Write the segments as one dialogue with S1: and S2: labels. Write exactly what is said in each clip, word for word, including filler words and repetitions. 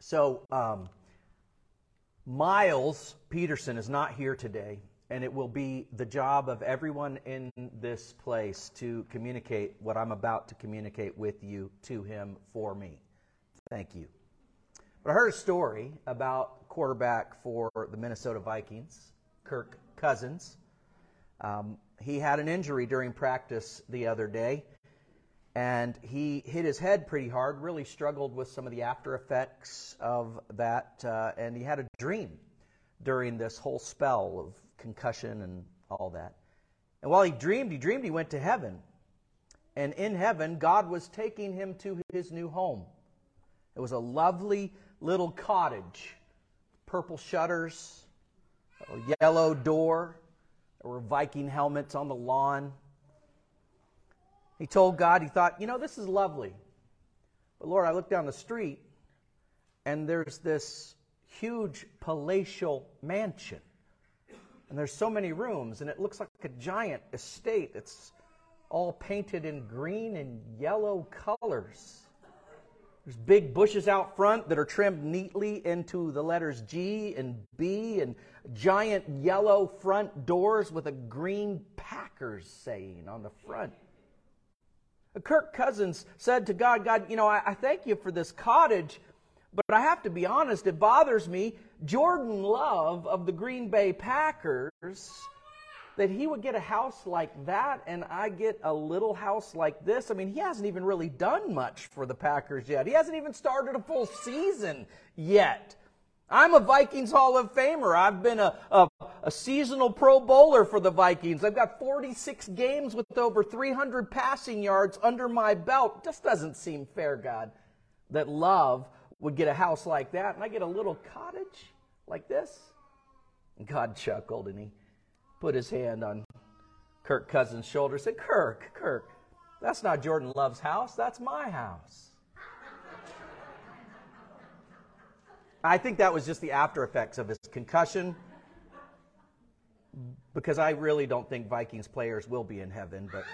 S1: So, um, Miles Peterson is not here today, and it will be the job of everyone in this place to communicate what I'm about to communicate with you to him for me. Thank you. But I heard a story about quarterback for the Minnesota Vikings, Kirk Cousins. Um, he had an injury during practice the other day, and he hit his head pretty hard, really struggled with some of the after effects of that, uh, and he had a dream during this whole spell of concussion and all that. And while he dreamed, he dreamed he went to heaven. And in heaven, God was taking him to his new home. It was a lovely little cottage, purple shutters, a yellow door. There were Viking helmets on the lawn. He told God, he thought, you know, this is lovely. But Lord, I look down the street, and there's this huge palatial mansion. And there's so many rooms, and it looks like a giant estate. It's all painted in green and yellow colors. There's big bushes out front that are trimmed neatly into the letters G and B, and giant yellow front doors with a green Packers saying on the front. Kirk Cousins said to God, God, you know, I, I thank you for this cottage, but I have to be honest, it bothers me, Jordan Love of the Green Bay Packers, that he would get a house like that and I get a little house like this. I mean, he hasn't even really done much for the Packers yet. He hasn't even started a full season yet. I'm a Vikings Hall of Famer. I've been a, a, a seasonal Pro Bowler for the Vikings. I've got forty-six games with over three hundred passing yards under my belt. Just doesn't seem fair, God, that Love would get a house like that and I get a little cottage like this. And God chuckled and he put his hand on Kirk Cousins' shoulder and said, Kirk, Kirk, that's not Jordan Love's house. That's my house. I think that was just the after effects of his concussion, because I really don't think Vikings players will be in heaven. But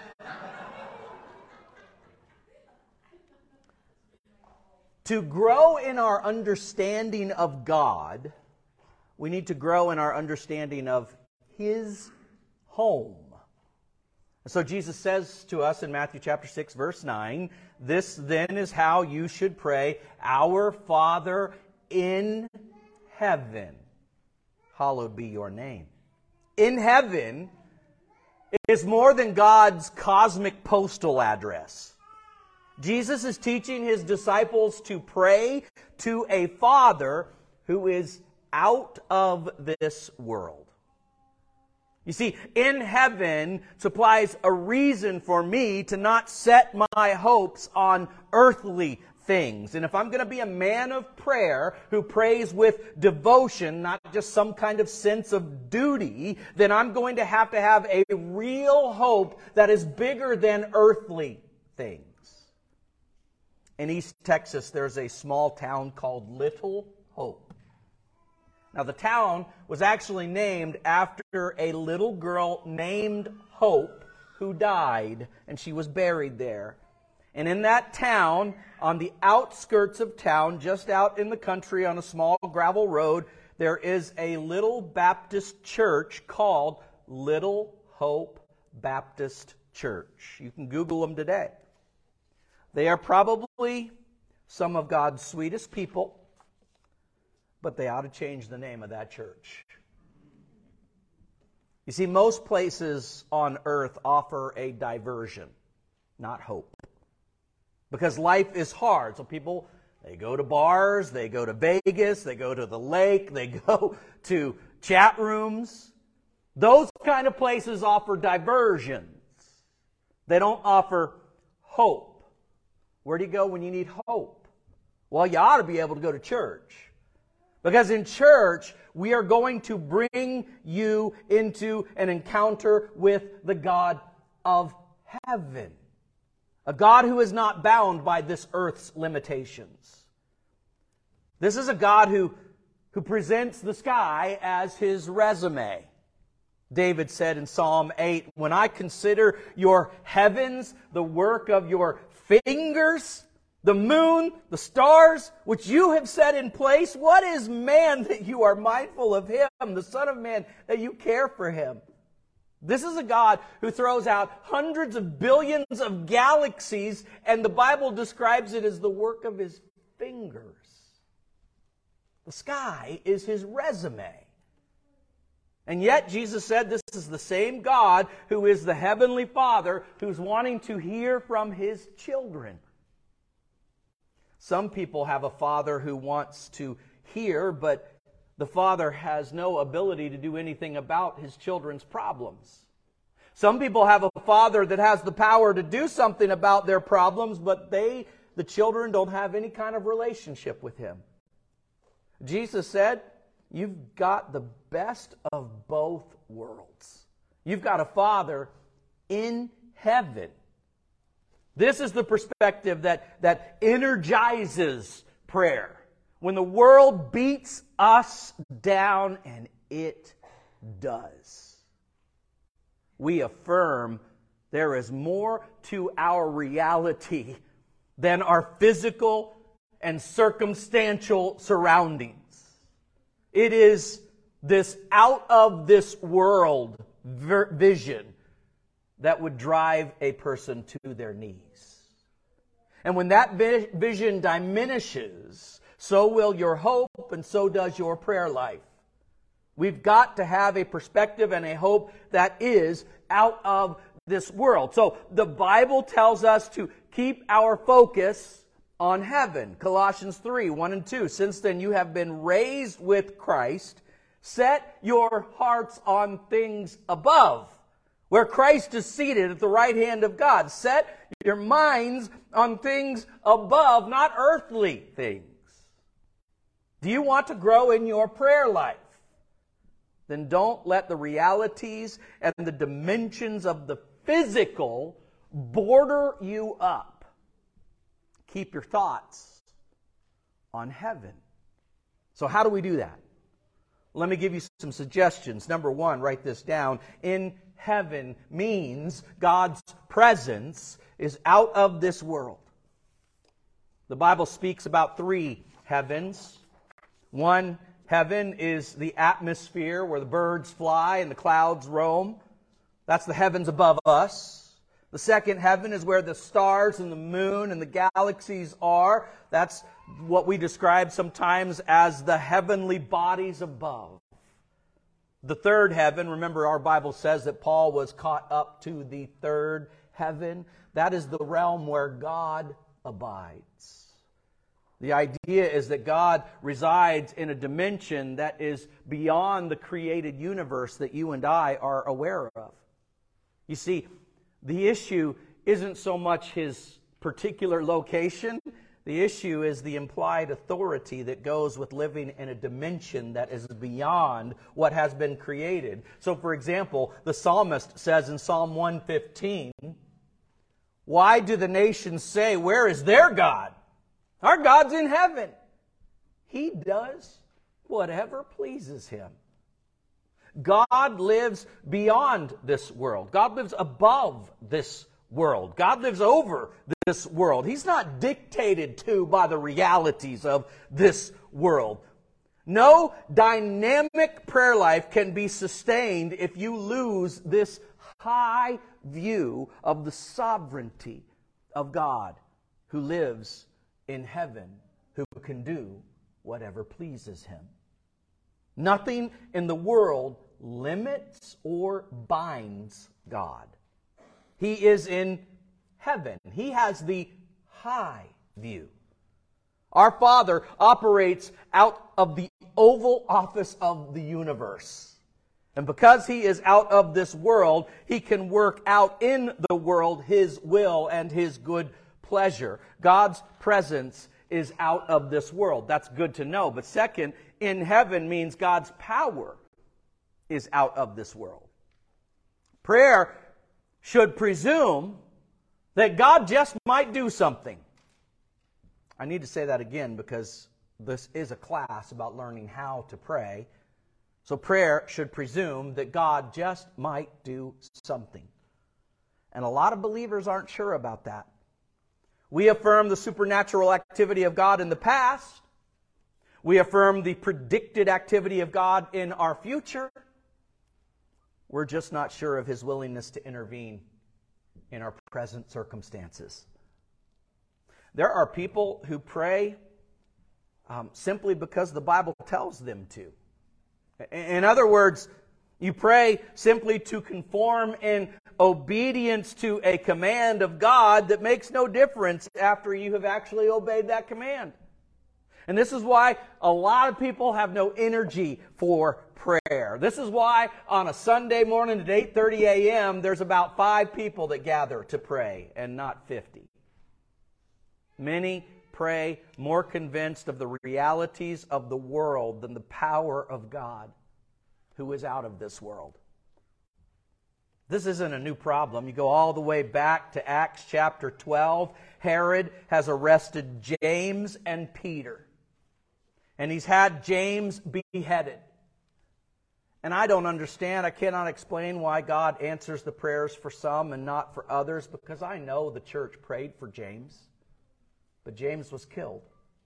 S1: to grow in our understanding of God, we need to grow in our understanding of His home. So Jesus says to us in Matthew chapter six, verse nine, this then is how you should pray, Our Father in heaven, hallowed be your name. In heaven is more than God's cosmic postal address. Jesus is teaching His disciples to pray to a Father who is out of this world. You see, in heaven supplies a reason for me to not set my hopes on earthly things. And if I'm going to be a man of prayer who prays with devotion, not just some kind of sense of duty, then I'm going to have to have a real hope that is bigger than earthly things. In East Texas, there's a small town called Little Hope. Now, the town was actually named after a little girl named Hope who died, and she was buried there. And in that town, on the outskirts of town, just out in the country on a small gravel road, there is a little Baptist church called Little Hope Baptist Church. You can Google them today. They are probably some of God's sweetest people, but they ought to change the name of that church. You see, most places on earth offer a diversion, not hope. Because life is hard. So people, they go to bars, they go to Vegas, they go to the lake, they go to chat rooms. Those kind of places offer diversions. They don't offer hope. Where do you go when you need hope? Well, you ought to be able to go to church. Because in church, we are going to bring you into an encounter with the God of heaven. A God who is not bound by this earth's limitations. This is a God who, who presents the sky as His resume. David said in Psalm eight, when I consider your heavens, the work of your fingers, The moon, the stars, which you have set in place. What is man that you are mindful of him? The Son of Man that you care for him. This is a God who throws out hundreds of billions of galaxies, and the Bible describes it as the work of his fingers. The sky is his resume. And yet Jesus said this is the same God who is the Heavenly Father who's wanting to hear from his children. Some people have a father who wants to hear, but the father has no ability to do anything about his children's problems. Some people have a father that has the power to do something about their problems, but they, the children, don't have any kind of relationship with him. Jesus said, you've got the best of both worlds. You've got a Father in heaven. This is the perspective that, that energizes prayer. When the world beats us down, and it does, we affirm there is more to our reality than our physical and circumstantial surroundings. It is this out of this world vision that would drive a person to their knees. And when that vision diminishes, so will your hope, and so does your prayer life. We've got to have a perspective and a hope that is out of this world. So the Bible tells us to keep our focus on heaven. Colossians three, one and two. Since then you have been raised with Christ. Set your hearts on things above, where Christ is seated at the right hand of God. Set your minds on things above, not earthly things. Do you want to grow in your prayer life? Then don't let the realities and the dimensions of the physical border you up. Keep your thoughts on heaven. So how do we do that? Let me give you some suggestions. Number one, write this down. In heaven means God's presence is out of this world. The Bible speaks about three heavens. One heaven is the atmosphere where the birds fly and the clouds roam. That's the heavens above us. The second heaven is where the stars and the moon and the galaxies are. That's what we describe sometimes as the heavenly bodies above. The third heaven, remember our Bible says that Paul was caught up to the third heaven. That is the realm where God abides. The idea is that God resides in a dimension that is beyond the created universe that you and I are aware of. You see, the issue isn't so much his particular location. The issue is the implied authority that goes with living in a dimension that is beyond what has been created. So, for example, the psalmist says in Psalm one fifteen, "Why do the nations say, 'Where is their God?' Our God's in heaven. He does whatever pleases him." God lives beyond this world. God lives above this world. God lives over this world. He's not dictated to by the realities of this world. No dynamic prayer life can be sustained if you lose this high view of the sovereignty of God who lives in heaven, who can do whatever pleases him. Nothing in the world limits or binds God. He is in heaven. He has the high view. Our Father operates out of the Oval Office of the universe. And because He is out of this world, He can work out in the world His will and His good pleasure. God's presence is out of this world. That's good to know. But second, in heaven means God's power is out of this world. Prayer should presume that God just might do something. I need to say that again because this is a class about learning how to pray. So prayer should presume that God just might do something. And a lot of believers aren't sure about that. We affirm the supernatural activity of God in the past. We affirm the predicted activity of God in our future. We're just not sure of His willingness to intervene in our present circumstances. There are people who pray um, simply because the Bible tells them to. In other words, you pray simply to conform in obedience to a command of God that makes no difference after you have actually obeyed that command. And this is why a lot of people have no energy for prayer. This is why on a Sunday morning at eight thirty a.m. there's about five people that gather to pray and not fifty. Many pray more convinced of the realities of the world than the power of God who is out of this world. This isn't a new problem. You go all the way back to Acts chapter twelve. Herod has arrested James and Peter. And he's had James beheaded. And I don't understand, I cannot explain why God answers the prayers for some and not for others, because I know the church prayed for James, but James was killed.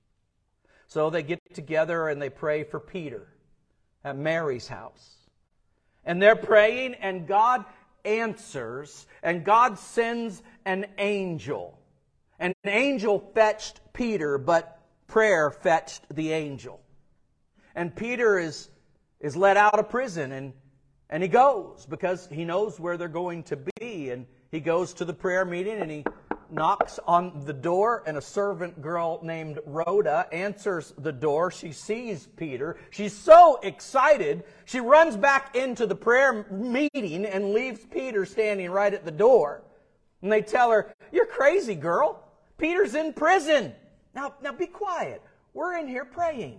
S1: So they get together and they pray for Peter at Mary's house. And they're praying, and God answers, and God sends an angel. And an angel fetched Peter, but prayer fetched the angel. And Peter is, is let out of prison, and, and he goes because he knows where they're going to be. And he goes to the prayer meeting, and he knocks on the door, and a servant girl named Rhoda answers the door. She sees Peter. She's so excited, she runs back into the prayer meeting and leaves Peter standing right at the door. And they tell her, "You're crazy, girl. Peter's in prison. Now, now be quiet. We're in here praying."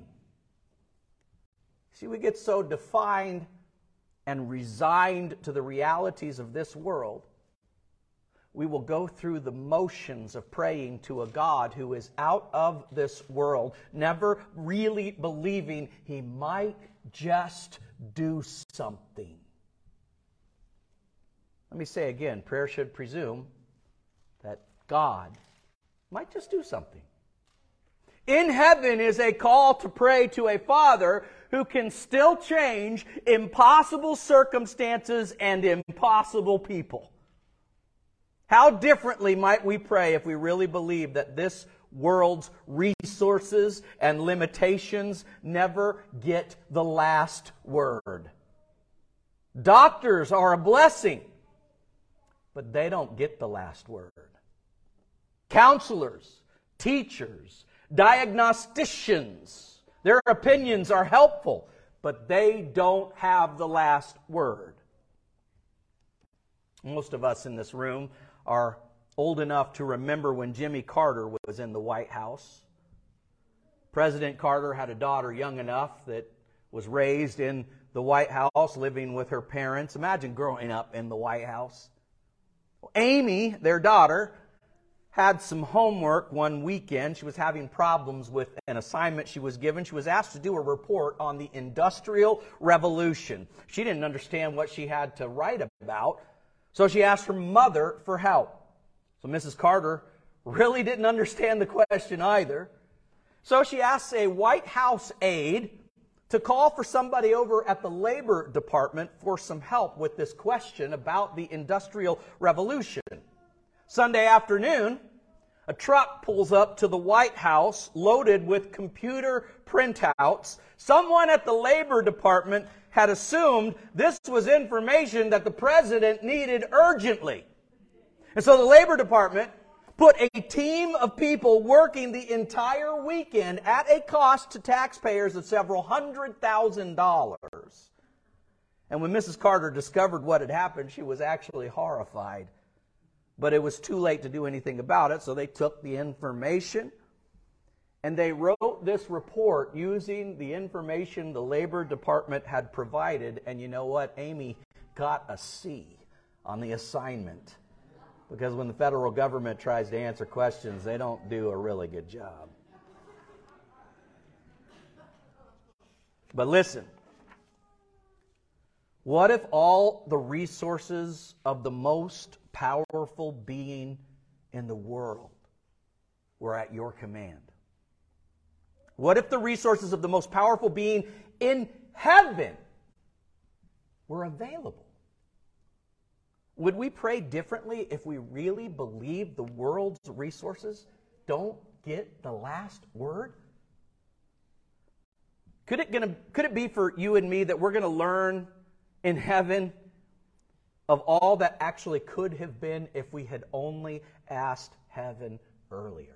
S1: See, we get so defined and resigned to the realities of this world, we will go through the motions of praying to a God who is out of this world, never really believing He might just do something. Let me say again, prayer should presume that God might just do something. In heaven is a call to pray to a Father who can still change impossible circumstances and impossible people. How differently might we pray if we really believe that this world's resources and limitations never get the last word? Doctors are a blessing, but they don't get the last word. Counselors, teachers, diagnosticians, their opinions are helpful, but they don't have the last word. Most of us in this room are old enough to remember when Jimmy Carter was in the White House. President Carter had a daughter young enough that was raised in the White House, living with her parents. Imagine growing up in the White House. Amy, their daughter, had some homework one weekend. She was having problems with an assignment she was given. She was asked to do a report on the Industrial Revolution. She didn't understand what she had to write about, so she asked her mother for help. So Missus Carter really didn't understand the question either. So she asked a White House aide to call for somebody over at the Labor Department for some help with this question about the Industrial Revolution. Sunday afternoon, a truck pulls up to the White House loaded with computer printouts. Someone at the Labor Department had assumed this was information that the president needed urgently. And so the Labor Department put a team of people working the entire weekend at a cost to taxpayers of several hundred thousand dollars. And when Missus Carter discovered what had happened, she was actually horrified. But it was too late to do anything about it, so they took the information and they wrote this report using the information the Labor Department had provided. And you know what? Amy got a C on the assignment. Because when the federal government tries to answer questions, they don't do a really good job. But listen, what if all the resources of the most powerful being in the world were at your command? What if the resources of the most powerful being in heaven were available? Would we pray differently if we really believe the world's resources don't get the last word? Could it, gonna, could it be for you and me that we're going to learn in heaven of all that actually could have been if we had only asked heaven earlier?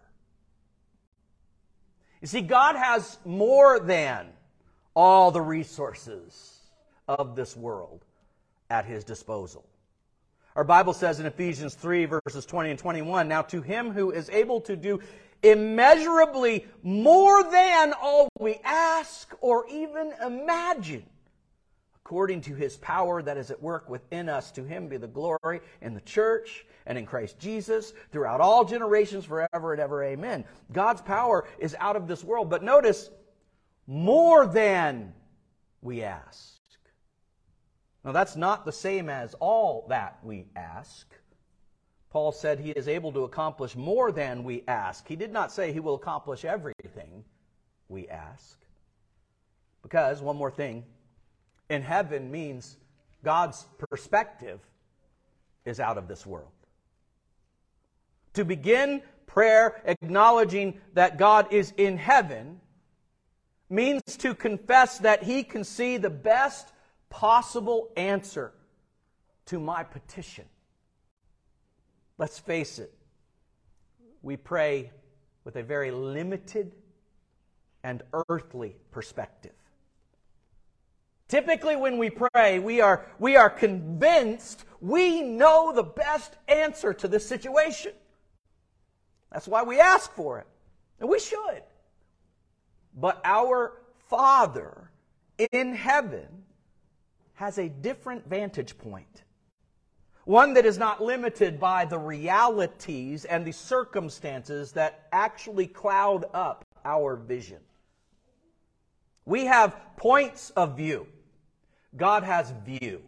S1: You see, God has more than all the resources of this world at His disposal. Our Bible says in Ephesians three, verses twenty and twenty-one, "Now to Him who is able to do immeasurably more than all we ask or even imagine, according to His power that is at work within us, to Him be the glory in the church and in Christ Jesus throughout all generations forever and ever. Amen." God's power is out of this world. But notice, more than we ask. Now that's not the same as all that we ask. Paul said He is able to accomplish more than we ask. He did not say He will accomplish everything we ask. Because, one more thing, in heaven means God's perspective is out of this world. To begin prayer acknowledging that God is in heaven means to confess that He can see the best possible answer to my petition. Let's face it, we pray with a very limited and earthly perspective. Typically when we pray, we are, we are convinced we know the best answer to this situation. That's why we ask for it. And we should. But our Father in heaven has a different vantage point. One that is not limited by the realities and the circumstances that actually cloud up our vision. We have points of view. God has view.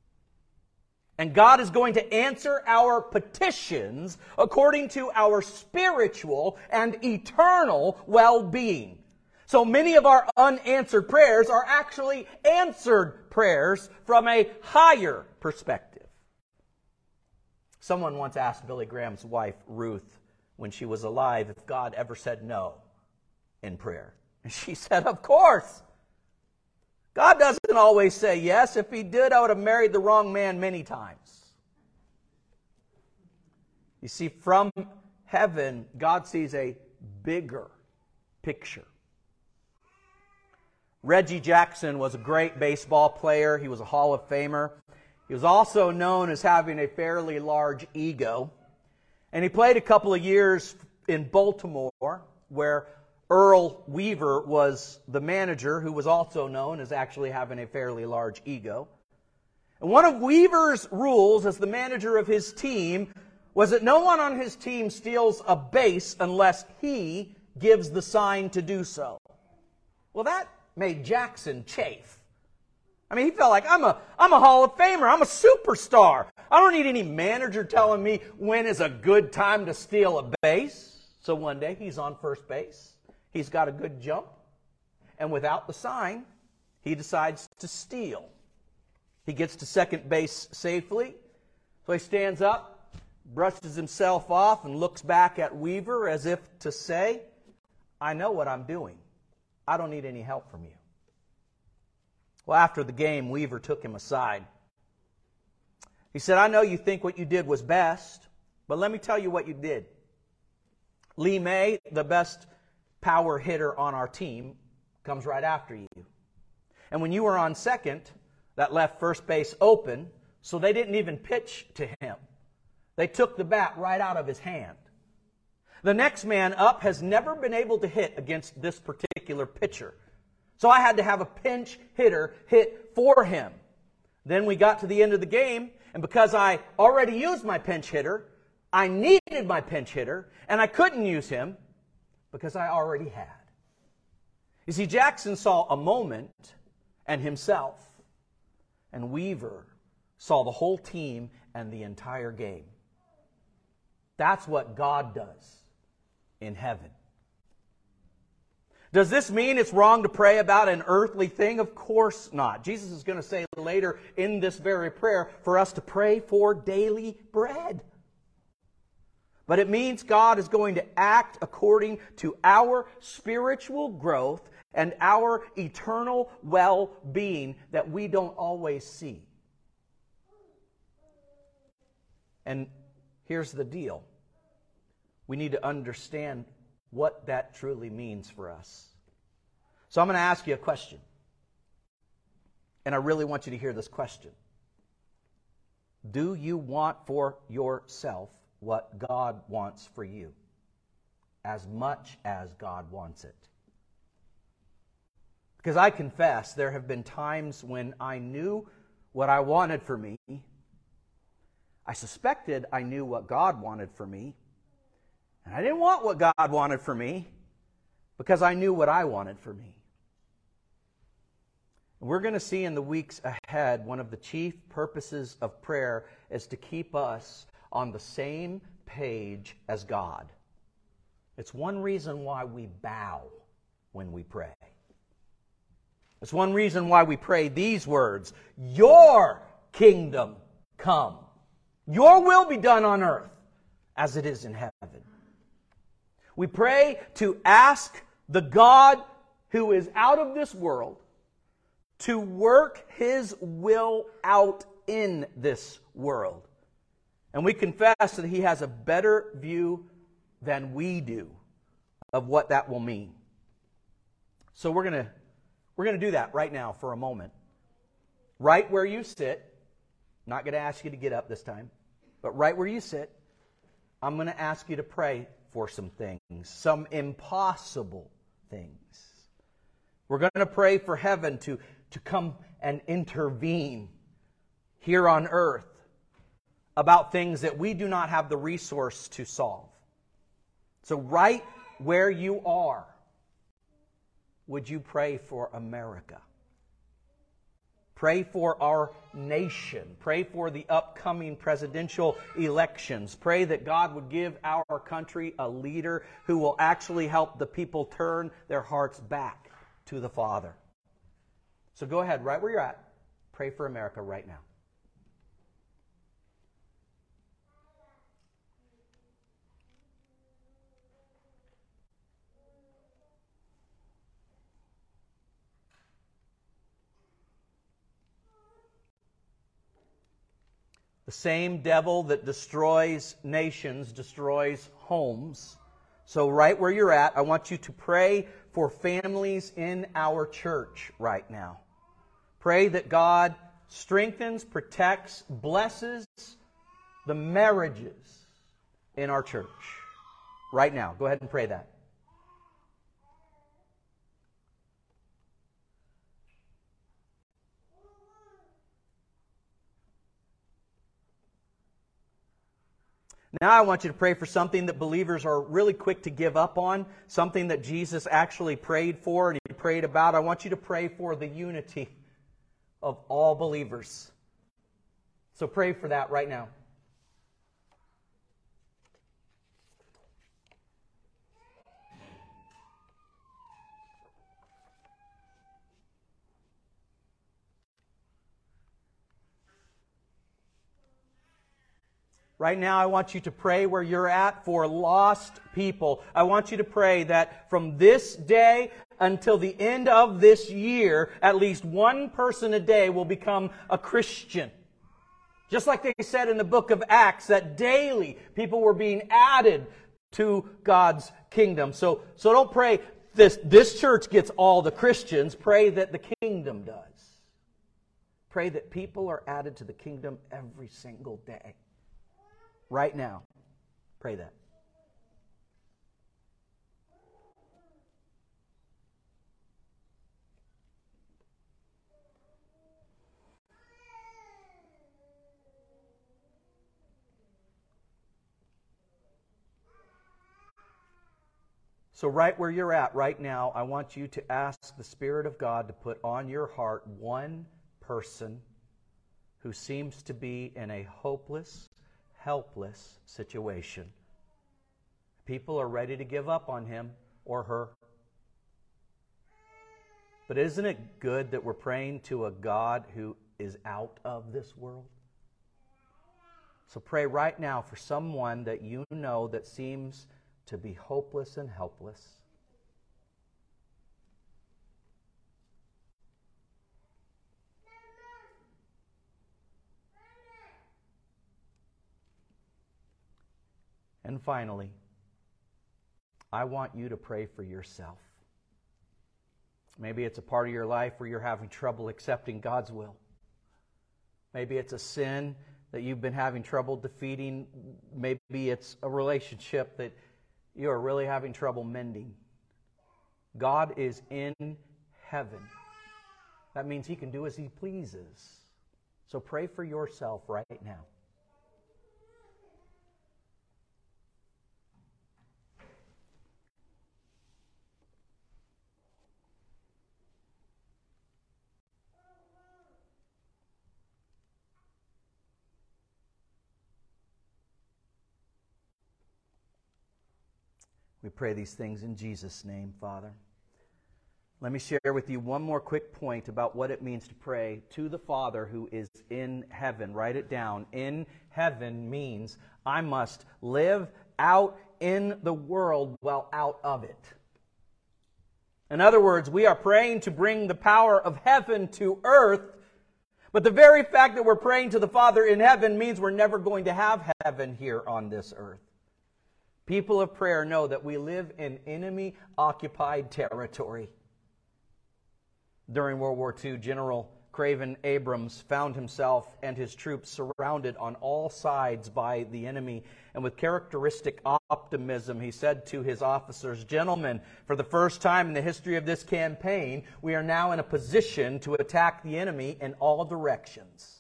S1: And God is going to answer our petitions according to our spiritual and eternal well-being. So many of our unanswered prayers are actually answered prayers from a higher perspective. Someone once asked Billy Graham's wife, Ruth, when she was alive, if God ever said no in prayer. And she said, of course. God doesn't always say yes. If He did, I would have married the wrong man many times. You see, from heaven, God sees a bigger picture. Reggie Jackson was a great baseball player. He was a Hall of Famer. He was also known as having a fairly large ego. And he played a couple of years in Baltimore, where Earl Weaver was the manager, who was also known as actually having a fairly large ego. And one of Weaver's rules as the manager of his team was that no one on his team steals a base unless he gives the sign to do so. Well, that made Jackson chafe. I mean, he felt like, I'm a, I'm a Hall of Famer. I'm a superstar. I don't need any manager telling me when is a good time to steal a base. So one day he's on first base. He's got a good jump. And without the sign, he decides to steal. He gets to second base safely. So he stands up, brushes himself off, and looks back at Weaver as if to say, I know what I'm doing. I don't need any help from you. Well, after the game, Weaver took him aside. He said, I know you think what you did was best, but let me tell you what you did. Lee May, the best power hitter on our team, comes right after you. And when you were on second, that left first base open, so they didn't even pitch to him. They took the bat right out of his hand. The next man up has never been able to hit against this particular pitcher. So I had to have a pinch hitter hit for him. Then we got to the end of the game, and because I already used my pinch hitter, I needed my pinch hitter, and I couldn't use him because I already had. You see, Jackson saw a moment and himself, and Weaver saw the whole team and the entire game. That's what God does in heaven. Does this mean it's wrong to pray about an earthly thing? Of course not. Jesus is going to say later in this very prayer for us to pray for daily bread. But it means God is going to act according to our spiritual growth and our eternal well-being that we don't always see. And here's the deal. We need to understand what that truly means for us. So I'm going to ask you a question. And I really want you to hear this question. Do you want for yourself what God wants for you? As much as God wants it. Because I confess, there have been times when I knew what I wanted for me. I suspected I knew what God wanted for me. And I didn't want what God wanted for me because I knew what I wanted for me. We're going to see in the weeks ahead one of the chief purposes of prayer is to keep us on the same page as God. It's one reason why we bow when we pray. It's one reason why we pray these words, Your kingdom come. Your will be done on earth as it is in heaven. We pray to ask the God who is out of this world to work His will out in this world. And we confess that He has a better view than we do of what that will mean. So we're going to we're going to do that right now for a moment. Right where you sit, not going to ask you to get up this time, but right where you sit, I'm going to ask you to pray for some things, some impossible things. We're going to pray for heaven to, to come and intervene here on earth about things that we do not have the resource to solve. So right where you are, would you pray for America? Pray for our nation. Pray for the upcoming presidential elections. Pray that God would give our country a leader who will actually help the people turn their hearts back to the Father. So go ahead, right where you're at. Pray for America right now. The same devil that destroys nations destroys homes. So right where you're at, I want you to pray for families in our church right now. Pray that God strengthens, protects, blesses the marriages in our church. Right now. Go ahead and pray that. Now I want you to pray for something that believers are really quick to give up on, something that Jesus actually prayed for and He prayed about. I want you to pray for the unity of all believers. So pray for that right now. Right now, I want you to pray where you're at for lost people. I want you to pray that from this day until the end of this year, at least one person a day will become a Christian. Just like they said in the book of Acts, that daily people were being added to God's kingdom. So, so don't pray this, this church gets all the Christians. Pray that the kingdom does. Pray that people are added to the kingdom every single day. Right now. Pray that. So right where you're at right now, I want you to ask the Spirit of God to put on your heart one person who seems to be in a hopeless, helpless situation. People are ready to give up on him or her. But isn't it good that we're praying to a God who is out of this world? So pray right now for someone that you know that seems to be hopeless and helpless. And finally, I want you to pray for yourself. Maybe it's a part of your life where you're having trouble accepting God's will. Maybe it's a sin that you've been having trouble defeating. Maybe it's a relationship that you are really having trouble mending. God is in heaven. That means He can do as He pleases. So pray for yourself right now. We pray these things in Jesus' name, Father. Let me share with you one more quick point about what it means to pray to the Father who is in heaven. Write it down. In heaven means I must live out in the world while out of it. In other words, we are praying to bring the power of heaven to earth, but the very fact that we're praying to the Father in heaven means we're never going to have heaven here on this earth. People of prayer know that we live in enemy-occupied territory. During World War Two, General Craven Abrams found himself and his troops surrounded on all sides by the enemy. And with characteristic optimism, he said to his officers, "Gentlemen, for the first time in the history of this campaign, we are now in a position to attack the enemy in all directions."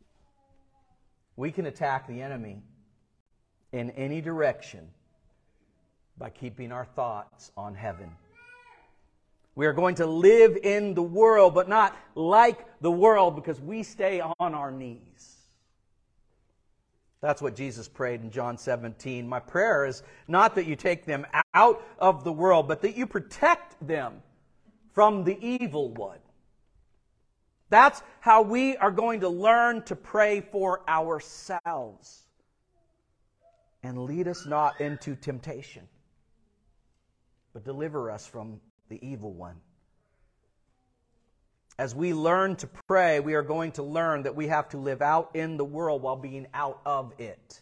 S1: We can attack the enemy in any direction by keeping our thoughts on heaven. We are going to live in the world, but not like the world, because we stay on our knees. That's what Jesus prayed in John seventeen. My prayer is not that you take them out of the world, but that you protect them from the evil one. That's how we are going to learn to pray for ourselves. And lead us not into temptation, but deliver us from the evil one. As we learn to pray, we are going to learn that we have to live out in the world while being out of it.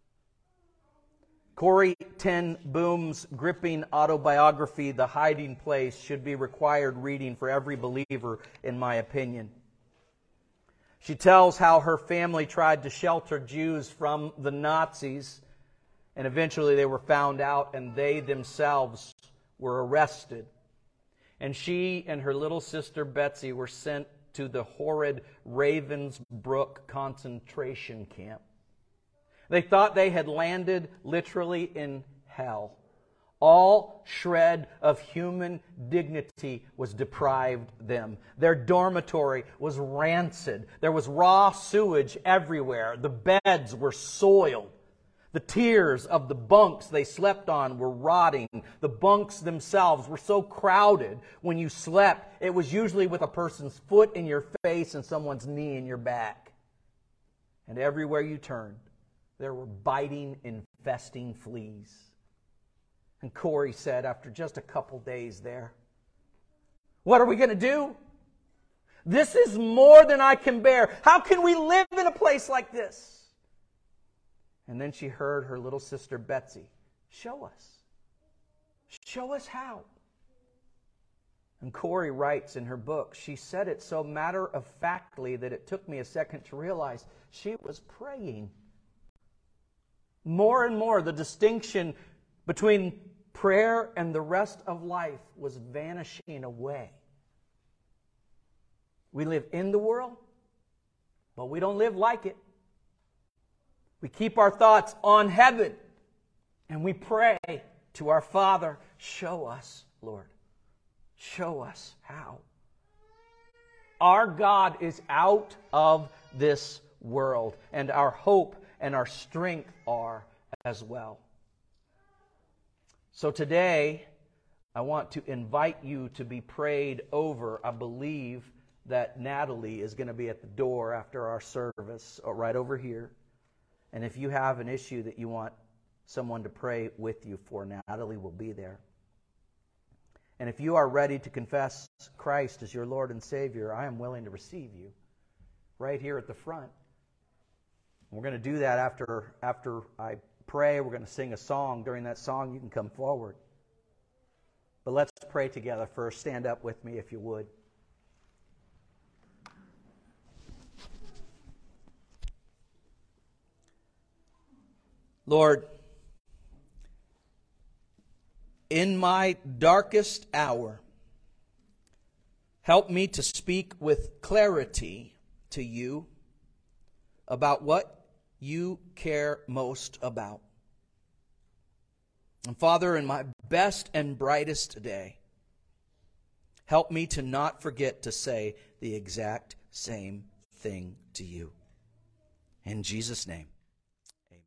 S1: Corrie ten Boom's gripping autobiography, The Hiding Place, should be required reading for every believer, in my opinion. She tells how her family tried to shelter Jews from the Nazis, and eventually they were found out and they themselves were arrested. And she and her little sister Betsy were sent to the horrid Ravensbrück concentration camp. They thought they had landed literally in hell. All shred of human dignity was deprived them. Their dormitory was rancid. There was raw sewage everywhere. The beds were soiled. The tiers of the bunks they slept on were rotting. The bunks themselves were so crowded when you slept, it was usually with a person's foot in your face and someone's knee in your back. And everywhere you turned, there were biting, infesting fleas. And Corrie said after just a couple days there, "What are we going to do? This is more than I can bear. How can we live in a place like this?" And then she heard her little sister Betsy, "Show us. Show us how." And Corrie writes in her book, she said it so matter-of-factly that it took me a second to realize she was praying. More and more, the distinction between prayer and the rest of life was vanishing away. We live in the world, but we don't live like it. We keep our thoughts on heaven, and we pray to our Father, "Show us, Lord. Show us how." Our God is out of this world, and our hope and our strength are as well. So today, I want to invite you to be prayed over. I believe that Natalie is going to be at the door after our service, or right over here. And if you have an issue that you want someone to pray with you for, Natalie will be there. And if you are ready to confess Christ as your Lord and Savior, I am willing to receive you right here at the front. We're going to do that after, after I pray. We're going to sing a song. During that song, you can come forward. But let's pray together first. Stand up with me if you would. Lord, in my darkest hour, help me to speak with clarity to you about what you care most about. And Father, in my best and brightest day, help me to not forget to say the exact same thing to you. In Jesus' name.